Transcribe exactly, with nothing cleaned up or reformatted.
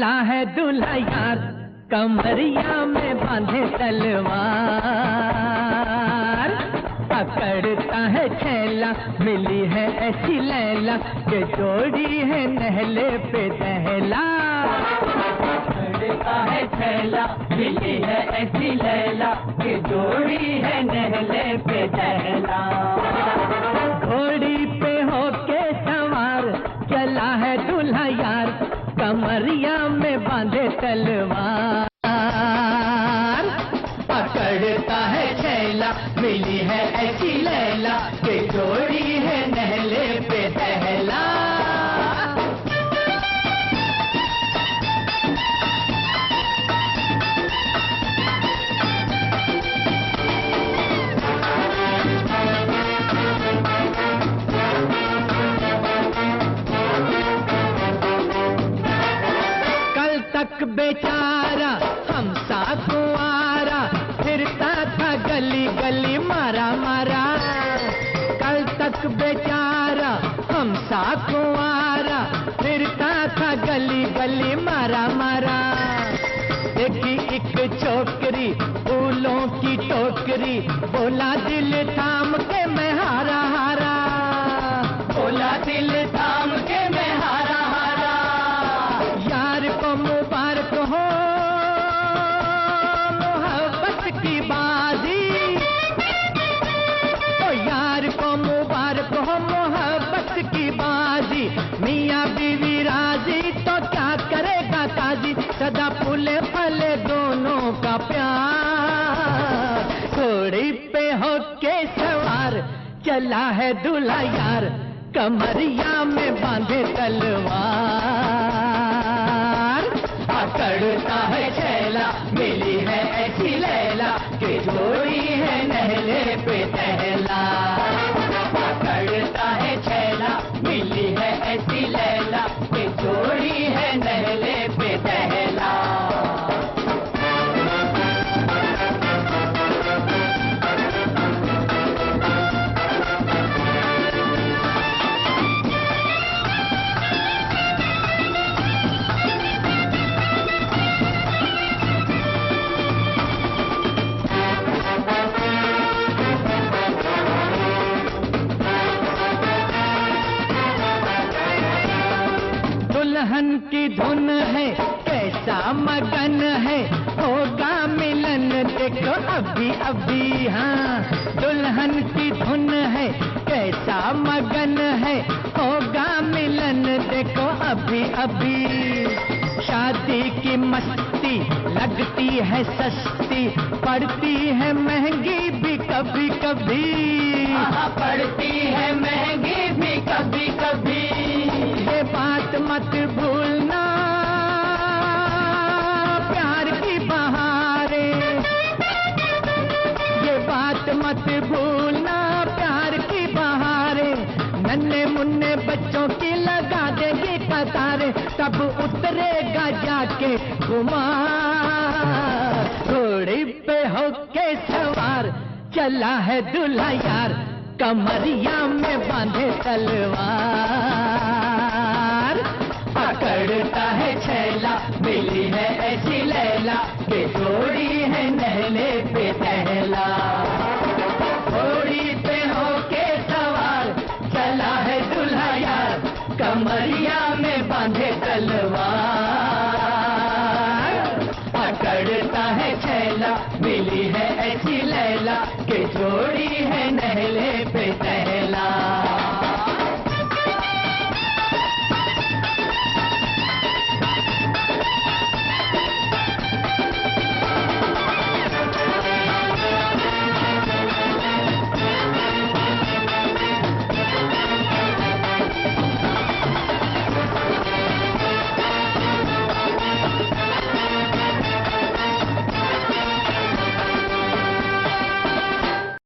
चला है दूल्हा यार, कमरिया में बांधे तलवार। पकड़ता है छैला, मिली है ऐसी लैला के जोड़ी है नहले पे दहला। पकड़ता है छैला, मिली है ऐसी लैला के जोड़ी है नहले पे दहला। घोड़ी पे होके सवार चला है दूल्हा यार, कमरिया में बांधे तलवार। पकड़ता है छैला, मिली है ऐसी लैला के जोड़ी है नहले पे दहला। बेचारा हम सा कुंवारा फिरता था गली गली मारा मारा। कल तक बेचारा हम सा कुंवारा फिरता था गली गली मारा मारा। देखी एक छोकरी फूलों की टोकरी, बोला दिल थाम के मैं हारा हारा। बोला दिल थाम के मैं हारा हारा। यार को मुबारक हो मोहब्बत की बाजी, ओ यार को मुबारक हो मोहब्बत की बाजी। मियाँ बीवी राजी तो क्या करेगा काजी, सदा फूले फले दोनों का प्यार। घोड़ी पे होके सवार चला है दूल्हा यार, कमरिया में बांधे तलवार। पकड़ता है छैला, मिली है ऐसी लैला के जोड़ी है नहले पे दहला। पकड़ता है छैला, मिली है ऐसी लैला के जोड़ी है नहले पे दहला। दुल्हन की धुन है कैसा मगन है, होगा मिलन देखो अभी अभी। हाँ दुल्हन की धुन है कैसा मगन है, होगा मिलन देखो अभी अभी। शादी की मस्ती लगती है सस्ती, पड़ती है महंगी भी कभी कभी। पड़ती है महंगी भी कभी कभी। ये बात मत भूलना प्यार की बहारे, ये बात मत भूलना प्यार की बहारे। नन्हे मुन्ने बच्चों की लगा देगी कतारे, तब उतरेगा जाके कुमार। घोड़ी पे होके सवार चला है दूल्हा यार, कमरिया में बांधे तलवार। पकड़ता है छैला, मिली है ऐसी लैला के जोड़ी है नहले पे दहला। घोड़ी पे होके सवार चला है दूल्हा यार, कमरिया में बांधे तलवार। पकड़ता है छैला, मिली है ऐसी लैला के जोड़ी है नहले पे दहला।